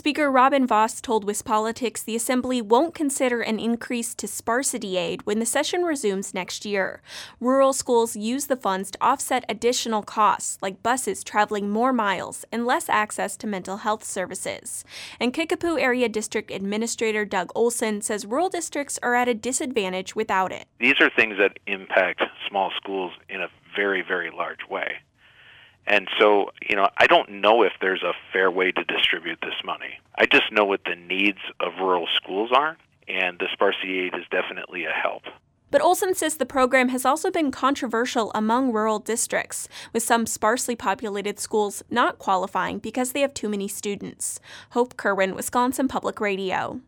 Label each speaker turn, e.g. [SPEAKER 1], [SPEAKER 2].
[SPEAKER 1] Speaker Robin Vos told WisPolitics the Assembly won't consider an increase to sparsity aid when the session resumes next year. Rural schools use the funds to offset additional costs, like buses traveling more miles and less access to mental health services. And Kickapoo Area District Administrator Doug Olson says rural districts are at a disadvantage without it.
[SPEAKER 2] These are things that impact small schools in a very, very large way. And so, I don't know if there's a fair way to distribute this money. I just know what the needs of rural schools are, and the sparsity aid is definitely a help.
[SPEAKER 1] But Olson says the program has also been controversial among rural districts, with some sparsely populated schools not qualifying because they have too many students. Hope Kerwin, Wisconsin Public Radio.